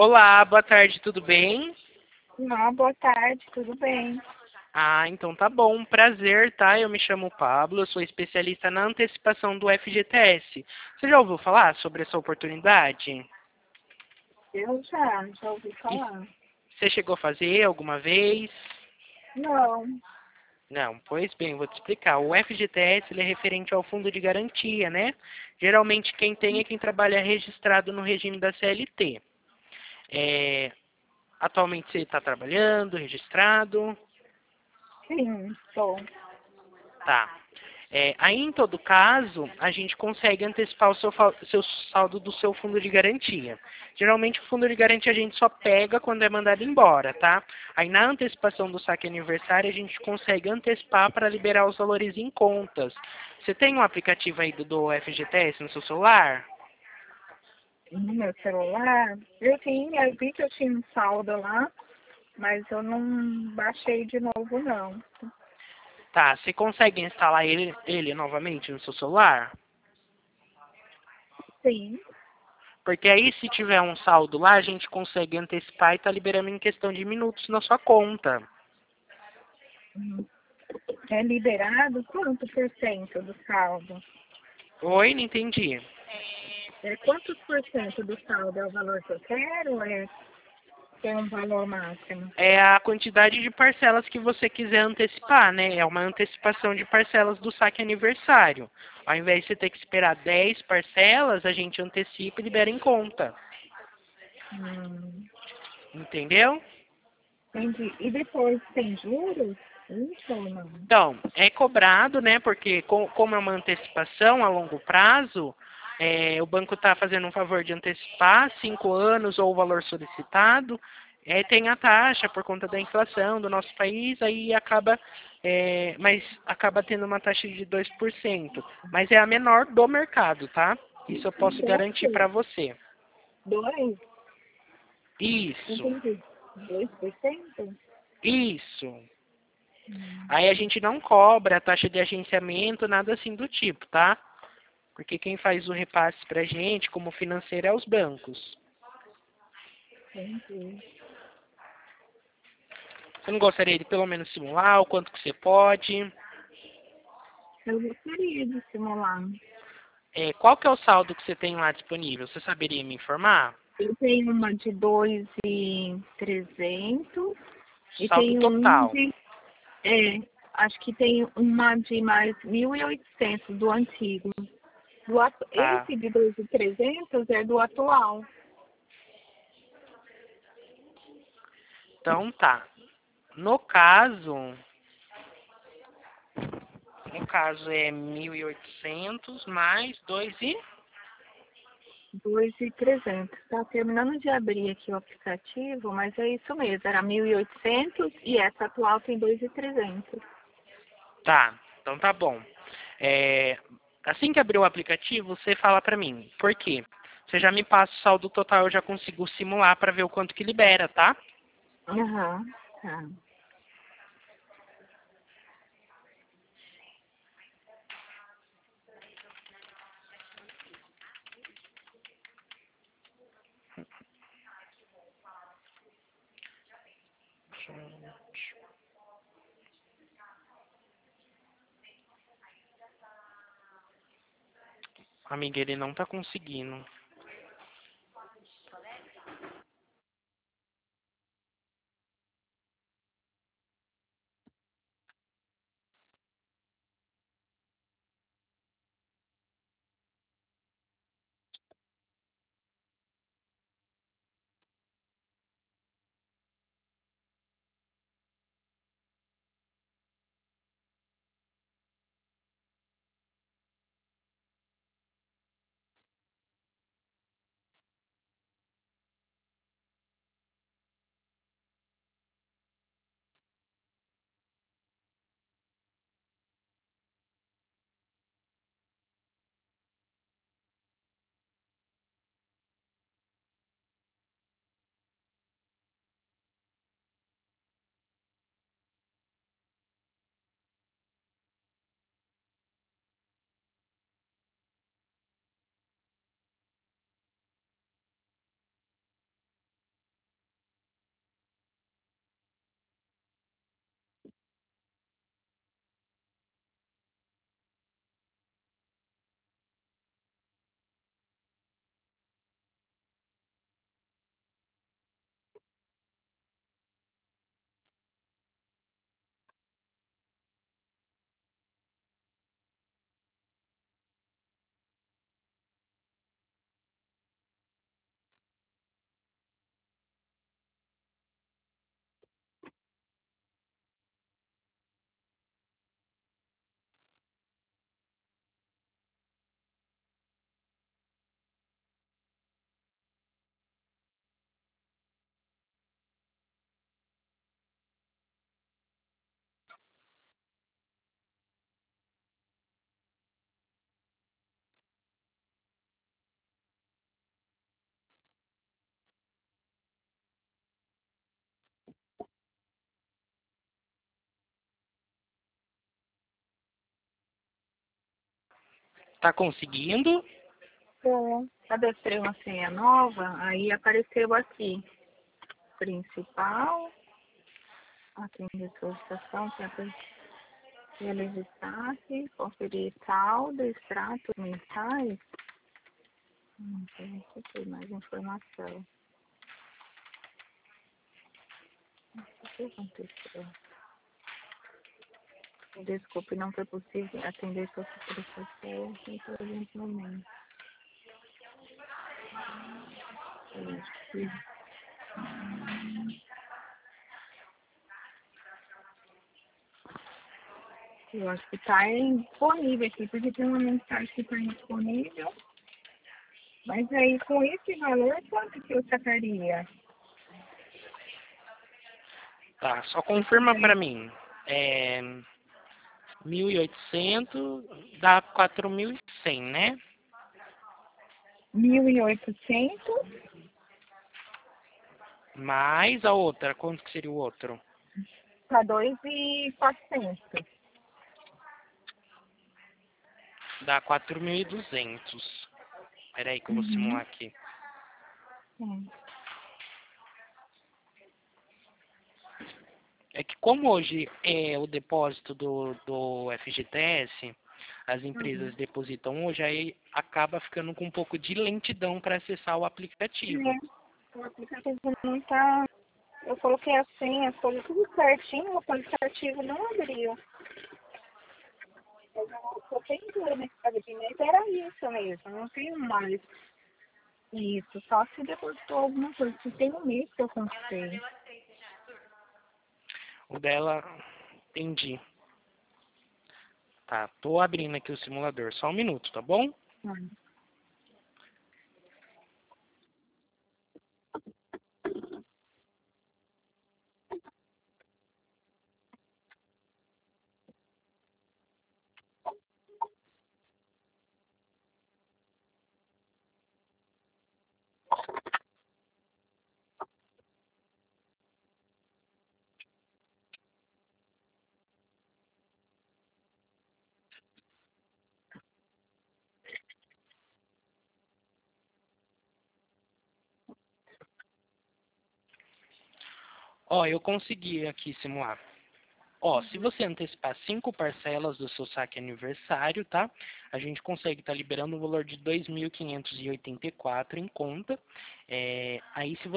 Olá, boa tarde, tudo bem? Não, boa tarde, tudo bem? Ah, então tá bom, prazer, tá? Eu me chamo Pablo, eu sou especialista na antecipação do FGTS. Você já ouviu falar sobre essa oportunidade? Eu já ouvi E falar. você chegou a fazer alguma vez? Não. Não, pois bem, vou te explicar. O FGTS ele é referente ao fundo de garantia, né? Geralmente quem tem é quem trabalha registrado no regime da CLT. É, atualmente você está trabalhando, registrado? Sim, estou. Tá. Aí, em todo caso, a gente consegue antecipar o seu saldo do seu fundo de garantia. Geralmente, o fundo de garantia a gente só pega quando é mandado embora, tá? Aí, na antecipação do saque aniversário, a gente consegue antecipar para liberar os valores em contas. Você tem um aplicativo aí do FGTS no seu celular? No meu celular, eu vi que eu tinha um saldo lá, mas eu não baixei de novo, não. Tá, você consegue instalar ele novamente no seu celular? Sim. Porque aí, se tiver um saldo lá, a gente consegue antecipar e tá liberando em questão de minutos na sua conta. Hum. É liberado quanto por cento do saldo? Oi, não entendi. Quantos por cento do saldo é o valor que eu quero ou tem um valor máximo? É a quantidade de parcelas que você quiser antecipar, né? É uma antecipação de parcelas do saque aniversário. Ao invés de você ter que esperar 10 parcelas, a gente antecipa e libera em conta. Hum, Entendeu? entendi. E depois tem juros? Isso ou não? Então, é cobrado, né? Porque como é uma antecipação a longo prazo, o banco está fazendo um favor de antecipar 5 anos ou o valor solicitado. Tem a taxa por conta da inflação do nosso país, aí acaba, mas acaba tendo uma taxa de 2%. Mas é a menor do mercado, tá? Isso eu posso garantir para Dois? você. Dois? Isso, Entendi. 2%. isso. Hum, Aí a gente não cobra a taxa de agenciamento, nada assim do tipo, tá? Porque quem faz o repasse pra gente, como financeiro, é os bancos. entendi. Você não gostaria de pelo menos simular o quanto que você pode? Eu gostaria de simular. Qual que é o saldo que você tem lá disponível? Você saberia me informar? Eu tenho uma de 2.300 e Saldo tenho um total. de, acho que tem uma de mais 1.800 do antigo. Tá. Esse de 2.300 é do atual. Então tá. No caso, no caso é 1.800 mais 2 e... 2.300. Tá terminando de abrir aqui o aplicativo, mas é isso mesmo. Era 1.800 e essa atual tem 2.300. Tá, então tá bom. É, assim que abrir o aplicativo, você fala pra mim. Por quê? Você já me passa o saldo total, eu já consigo simular pra ver o quanto que libera, tá? Aham, tá. Amiga, ele não tá conseguindo. Tá conseguindo? Tô. Cadastrei uma senha nova, aí apareceu aqui. Principal, atender solicitação, realizar destaque, conferir saldo, extratos mensais. Não sei se tem mais informação. O que aconteceu? Desculpe, não foi possível atender sua solicitação em presente momento. Eu acho que está indisponível aqui, porque tem uma mensagem que está indisponível. Mas aí, com esse valor, quanto que eu sacaria? Tá, só confirma pra mim. 1.800 dá 4.100, né? 1.800 Mais a outra, quanto que seria o outro? para 2.400. Dá 4.200. Peraí que eu vou simular aqui. É que como hoje é o depósito do FGTS, as empresas depositam hoje, aí acaba ficando com um pouco de lentidão para acessar o aplicativo. O aplicativo não está. Eu coloquei a senha, foi tudo certinho, o aplicativo não abriu. Eu coloquei tudo nesse gabinete, era isso mesmo, não tenho mais. Isso, só se depositou alguma coisa, que tem um mês que eu conquistei. O dela, entendi. Tá, tô abrindo aqui o simulador. Só um minuto, tá bom? Ó, eu consegui aqui simular. Ó, se você antecipar 5 parcelas do seu saque aniversário, tá? A gente consegue estar liberando um valor de 2.584 em conta. Aí, se você